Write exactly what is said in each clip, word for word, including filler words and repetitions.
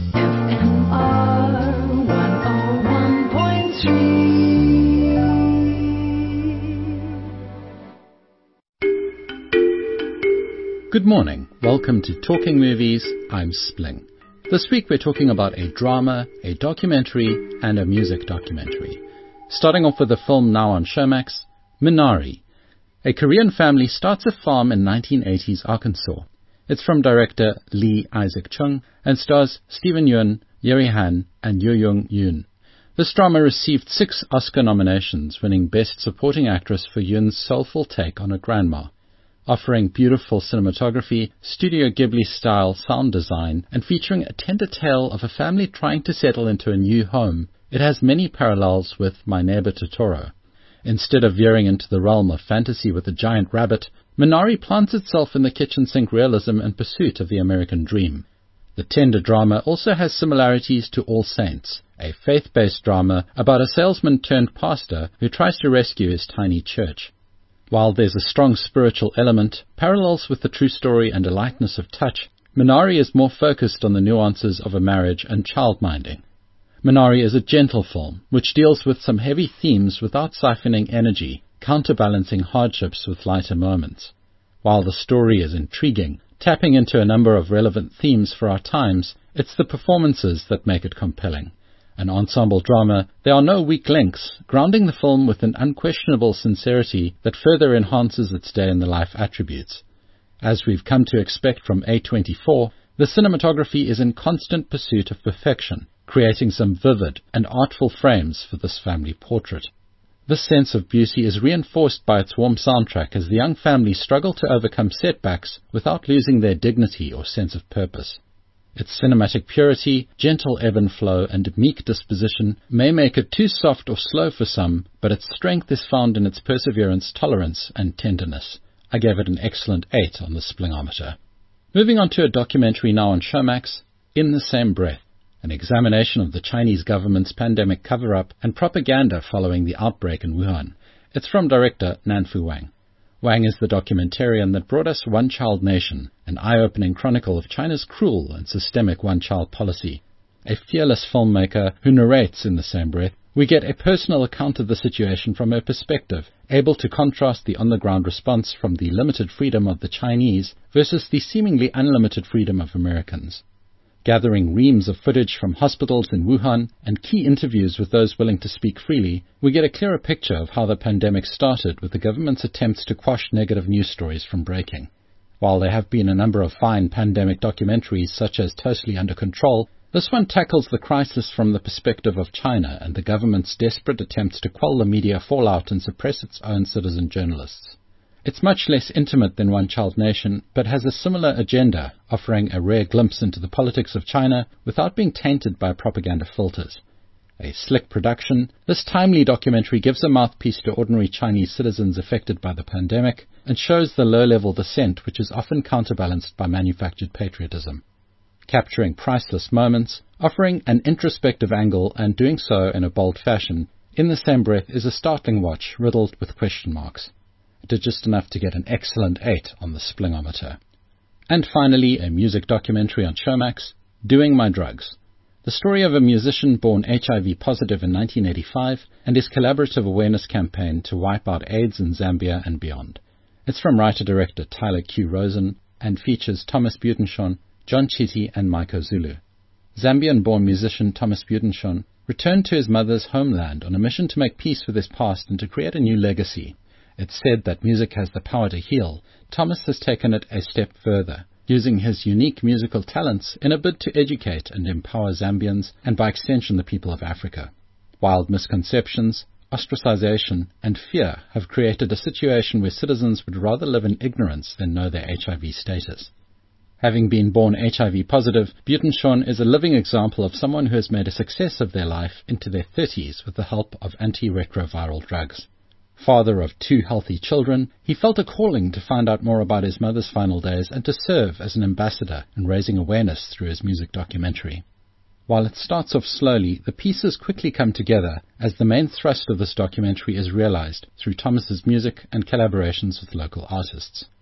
Good morning. Welcome to Talking Movies. I'm Spling. This week we're talking about a drama, a documentary, and a music documentary. Starting off with a film now on Showmax, Minari. A Korean family starts a farm in nineteen eighties Arkansas. It's from director Lee Isaac Chung and stars Steven Yeun, Yeri Han, and Yoo Young Yoon. This drama received six Oscar nominations, winning Best Supporting Actress for Yoon's soulful take on a grandma. Offering beautiful cinematography, Studio Ghibli-style sound design, and featuring a tender tale of a family trying to settle into a new home, it has many parallels with My Neighbor Totoro. Instead of veering into the realm of fantasy with a giant rabbit, Minari plants itself in the kitchen sink realism and pursuit of the American dream. The tender drama also has similarities to All Saints, a faith-based drama about a salesman-turned-pastor who tries to rescue his tiny church. While there's a strong spiritual element, parallels with the true story and a lightness of touch, Minari is more focused on the nuances of a marriage and child-minding. Minari is a gentle film, which deals with some heavy themes without siphoning energy, counterbalancing hardships with lighter moments. While the story is intriguing, tapping into a number of relevant themes for our times, it's the performances that make it compelling. An ensemble drama, there are no weak links, grounding the film with an unquestionable sincerity that further enhances its day-in-the-life attributes. As we've come to expect from A twenty-four, the cinematography is in constant pursuit of perfection, creating some vivid and artful frames for this family portrait. This sense of beauty is reinforced by its warm soundtrack as the young family struggle to overcome setbacks without losing their dignity or sense of purpose. Its cinematic purity, gentle ebb and flow, and meek disposition may make it too soft or slow for some, but its strength is found in its perseverance, tolerance, and tenderness. I gave it an excellent eight on the Splingometer. Moving on to a documentary now on Showmax, In the Same Breath, an examination of the Chinese government's pandemic cover-up and propaganda following the outbreak in Wuhan. It's from director Nanfu Wang. Wang is the documentarian that brought us One Child Nation, an eye-opening chronicle of China's cruel and systemic one-child policy. A fearless filmmaker who narrates in the same breath, we get a personal account of the situation from her perspective, able to contrast the on-the-ground response from the limited freedom of the Chinese versus the seemingly unlimited freedom of Americans. Gathering reams of footage from hospitals in Wuhan and key interviews with those willing to speak freely, we get a clearer picture of how the pandemic started with the government's attempts to quash negative news stories from breaking. While there have been a number of fine pandemic documentaries such as Totally Under Control, this one tackles the crisis from the perspective of China and the government's desperate attempts to quell the media fallout and suppress its own citizen journalists. It's much less intimate than One Child Nation, but has a similar agenda, offering a rare glimpse into the politics of China without being tainted by propaganda filters. A slick production, this timely documentary gives a mouthpiece to ordinary Chinese citizens affected by the pandemic and shows the low-level dissent which is often counterbalanced by manufactured patriotism. Capturing priceless moments, offering an introspective angle and doing so in a bold fashion, In the Same Breath is a startling watch riddled with question marks. It did just enough to get an excellent eight on the Splingometer. And finally, a music documentary on Showmax, Doing My Drugs. The story of a musician born H I V positive in nineteen eighty-five and his collaborative awareness campaign to wipe out AIDS in Zambia and beyond. It's from writer-director Tyler Q. Rosen and features Thomas Butenschon, John Chitty and Maiko Zulu. Zambian-born musician Thomas Butenschon returned to his mother's homeland on a mission to make peace with his past and to create a new legacy. It's said that music has the power to heal. Thomas has taken it a step further, using his unique musical talents in a bid to educate and empower Zambians and by extension the people of Africa. Wild misconceptions, ostracization and fear have created a situation where citizens would rather live in ignorance than know their H I V status. Having been born H I V positive, Butenschon is a living example of someone who has made a success of their life into their thirties with the help of antiretroviral drugs. Father of two healthy children, he felt a calling to find out more about his mother's final days and to serve as an ambassador in raising awareness through his music documentary. While it starts off slowly, the pieces quickly come together as the main thrust of this documentary is realized through Thomas's music and collaborations with local artists.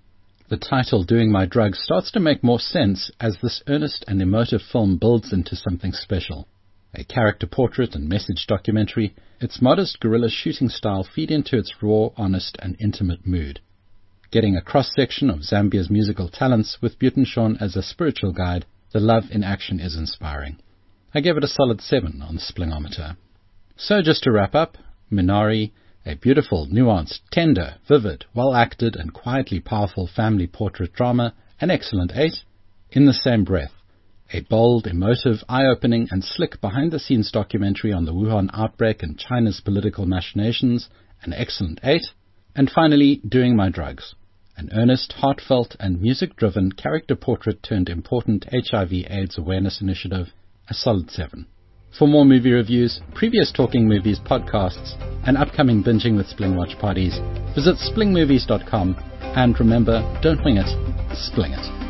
The title, Doing My Drugs, starts to make more sense as this earnest and emotive film builds into something special. A character portrait and message documentary, its modest guerrilla shooting style feed into its raw, honest and intimate mood. Getting a cross-section of Zambia's musical talents with Buitenshawn as a spiritual guide, the love in action is inspiring. I gave it a solid seven on the Splingometer. So just to wrap up, Minari, a beautiful, nuanced, tender, vivid, well-acted and quietly powerful family portrait drama, an excellent eight. In the Same Breath, a bold, emotive, eye-opening and slick behind-the-scenes documentary on the Wuhan outbreak and China's political machinations, an excellent eight. And finally, Doing My Drugs, an earnest, heartfelt and music-driven character portrait turned important H I V AIDS awareness initiative, a solid seven. For more movie reviews, previous Talking Movies podcasts, and upcoming Binging with Spling watch parties, visit spling movies dot com, and remember, don't wing it, spling it.